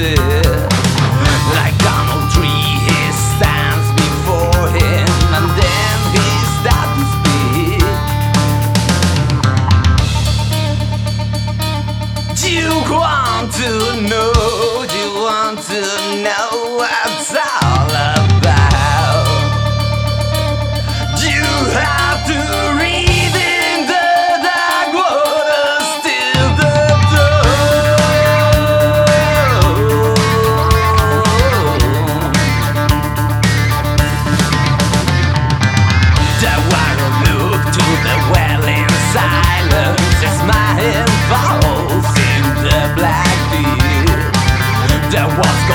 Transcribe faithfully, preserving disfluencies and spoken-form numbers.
sit. Like Donald Tree, he stands before him, and then he starts to speak. Do you want to know? Do you want to know what it's all about? You have to read in the dark waters till the dawn. The warrior looked to the well in silence. His mind falls in the black field. There was